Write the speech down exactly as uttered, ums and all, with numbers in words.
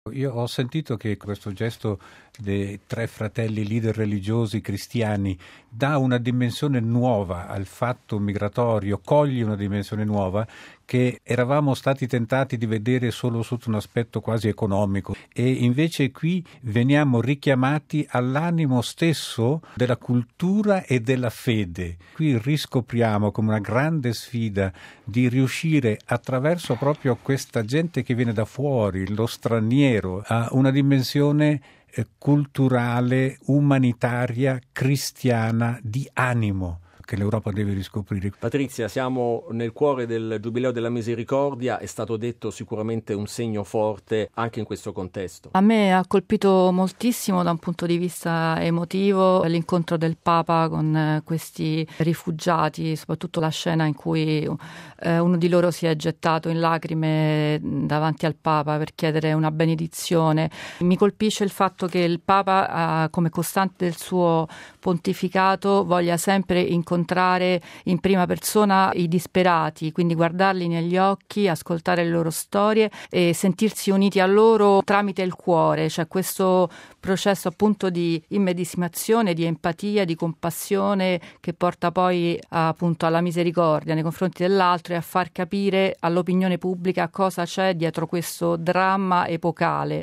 Io ho sentito che questo gesto dei tre fratelli leader religiosi cristiani dà una dimensione nuova al fatto migratorio, coglie una dimensione nuova che eravamo stati tentati di vedere solo sotto un aspetto quasi economico, e invece qui veniamo richiamati all'animo stesso della cultura e della fede. Qui riscopriamo come una grande sfida di riuscire attraverso proprio questa gente che viene da fuori, lo straniero, a una dimensione eh, culturale, umanitaria, cristiana, di animo, che l'Europa deve riscoprire. Patrizia, siamo nel cuore del Giubileo della Misericordia, è stato detto sicuramente un segno forte anche in questo contesto. A me ha colpito moltissimo da un punto di vista emotivo l'incontro del Papa con questi rifugiati, soprattutto la scena in cui eh, uno di loro si è gettato in lacrime davanti al Papa per chiedere una benedizione. Mi colpisce il fatto che il Papa, eh, come costante del suo pontificato, voglia sempre incontrare in prima persona i disperati, quindi guardarli negli occhi, ascoltare le loro storie e sentirsi uniti a loro tramite il cuore. C'è questo processo appunto di immedesimazione, di empatia, di compassione che porta poi appunto alla misericordia nei confronti dell'altro e a far capire all'opinione pubblica cosa c'è dietro questo dramma epocale.